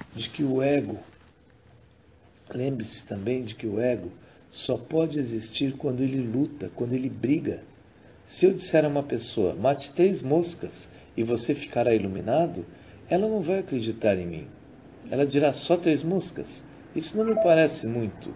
também de que o ego só pode existir quando ele luta, quando ele briga. Se eu disser a uma pessoa, mate 3 moscas e você ficará iluminado, ela não vai acreditar em mim. Ela dirá, só 3 moscas? Isso não me parece muito.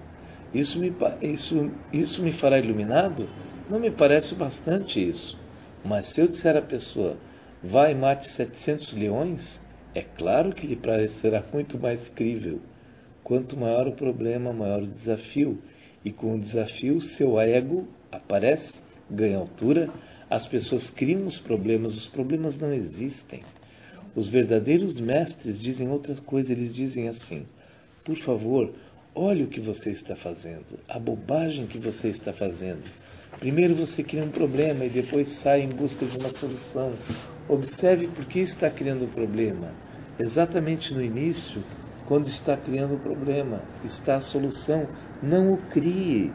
Isso me fará iluminado? Não me parece bastante isso. Mas se eu disser à pessoa, vá e mate 700 leões, é claro que lhe parecerá muito mais crível. Quanto maior o problema, maior o desafio. E com o desafio, seu ego aparece, ganha altura, as pessoas criam os problemas não existem. Os verdadeiros mestres dizem outra coisa, eles dizem assim, por favor, olhe o que você está fazendo, a bobagem que você está fazendo. Primeiro você cria um problema e depois sai em busca de uma solução. Observe por que está criando o problema. Exatamente no início, quando está criando o problema, está a solução. Não o crie.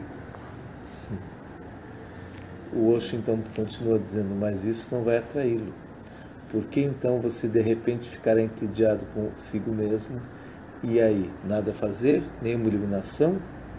O Osho então continua dizendo, mas isso não vai atraí-lo. Por que então você de repente ficará entediado consigo mesmo? E aí, nada a fazer, nenhuma iluminação?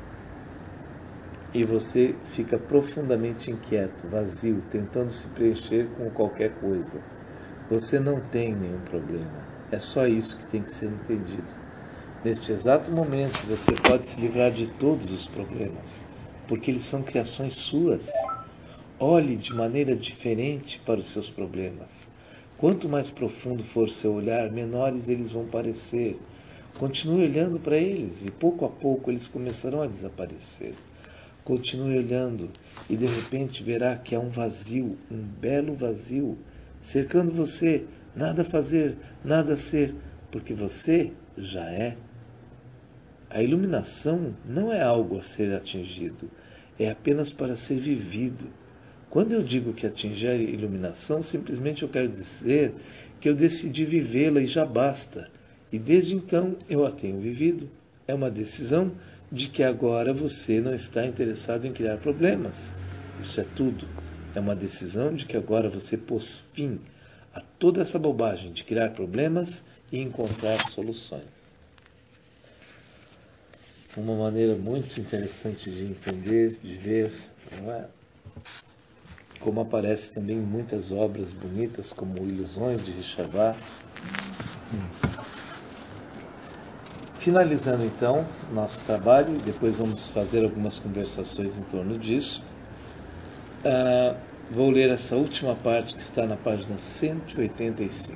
E você fica profundamente inquieto, vazio, tentando se preencher com qualquer coisa. Você não tem nenhum problema. É só isso que tem que ser entendido. Neste exato momento, você pode se livrar de todos os problemas, porque eles são criações suas. Olhe de maneira diferente para os seus problemas. Quanto mais profundo for seu olhar, menores eles vão parecer. Continue olhando para eles e pouco a pouco eles começarão a desaparecer. Continue olhando e de repente verá que há um vazio, um belo vazio, cercando você, nada a fazer, nada a ser, porque você já é. A iluminação não é algo a ser atingido, é apenas para ser vivido. Quando eu digo que atingir a iluminação, simplesmente eu quero dizer que eu decidi vivê-la e já basta. E desde então eu a tenho vivido. É uma decisão de que agora você não está interessado em criar problemas. Isso é tudo. É uma decisão de que agora você pôs fim a toda essa bobagem de criar problemas e encontrar soluções. Uma maneira muito interessante de entender, de ver, não é? Como aparece também em muitas obras bonitas, como Ilusões de Richard. Finalizando então nosso trabalho, depois vamos fazer algumas conversações em torno disso. Vou ler essa última parte que está na página 185.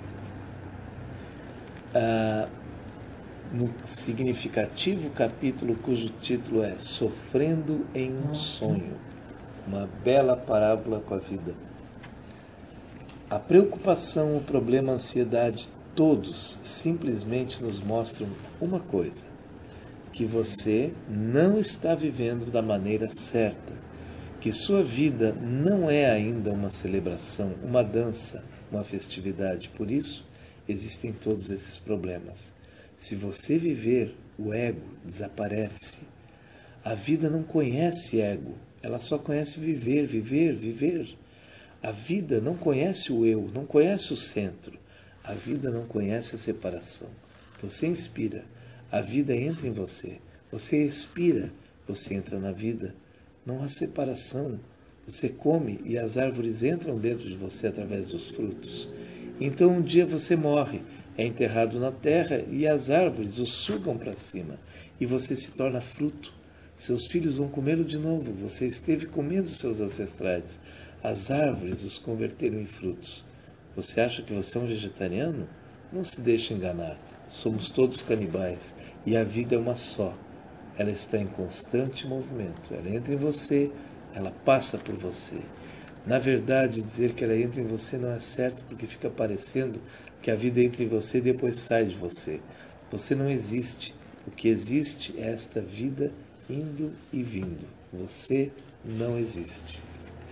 No significativo capítulo cujo título é Sofrendo em um Sonho, uma bela parábola com a vida. A preocupação, o problema, a ansiedade, todos simplesmente nos mostram uma coisa, que você não está vivendo da maneira certa, que sua vida não é ainda uma celebração, uma dança, uma festividade. Por isso, existem todos esses problemas. Se você viver, o ego desaparece. A vida não conhece ego, ela só conhece viver, viver, viver. A vida não conhece o eu, não conhece o centro. A vida não conhece a separação. Você inspira, a vida entra em você. Você expira, você entra na vida. Não há separação. Você come e as árvores entram dentro de você através dos frutos. Então um dia você morre, é enterrado na terra e as árvores o sugam para cima. E você se torna fruto. Seus filhos vão comê-lo de novo. Você esteve comendo seus ancestrais. As árvores os converteram em frutos. Você acha que você é um vegetariano? Não se deixe enganar. Somos todos canibais. E a vida é uma só. Ela está em constante movimento. Ela entra em você, ela passa por você. Na verdade, dizer que ela entra em você não é certo, porque fica parecendo que a vida entra em você e depois sai de você. Você não existe. O que existe é esta vida indo e vindo. Você não existe.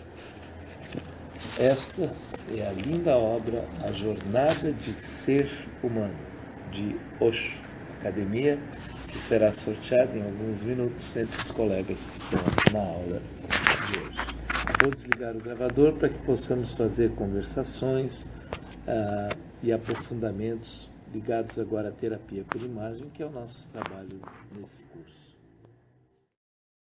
Esta é a linda obra A Jornada de Ser Humano, de Osho, academia, que será sorteada em alguns minutos entre os colegas que estão na aula de hoje. Vou desligar o gravador para que possamos fazer conversações e aprofundamentos ligados agora à terapia por imagem, que é o nosso trabalho nesse curso.